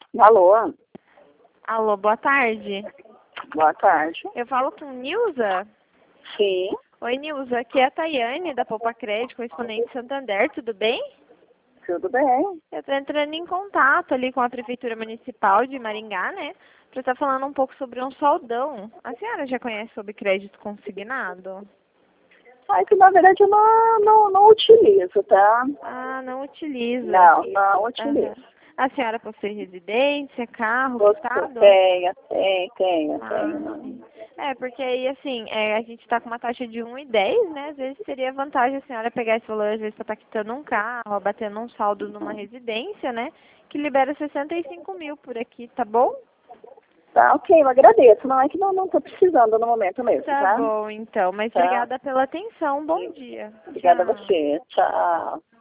Alô, Alô, boa tarde. boa tarde. Eu falo com Nilza. Sim, Oi, Nilza. Aqui é a Tayane, da Poupa Crédito, correspondente Santander. Tudo bem? tudo bem. Eu estou entrando em contato ali com a Prefeitura Municipal de Maringá, né? Para estar falando um pouco sobre um soldão. A senhora já conhece sobre crédito consignado? É que na verdade eu não utilizo, tá? Ah, não utiliza. Não Aham. utilizo. A senhora possui residência, carro, Você quitado? tenho. Sim. É, porque aí, assim, a gente está com uma taxa de 1,10, né? Às vezes seria vantagem a senhora pegar esse valor, às vezes, para estar quitando um carro, ou batendo um saldo numa residência, né? Que libera 65 mil por aqui, tá bom? Tá, ok, eu agradeço. Não é que não tô precisando no momento mesmo, Tá tá? bom, então. Mas Tá. obrigada pela atenção. Bom dia. Obrigada a Tchau. você. Tchau.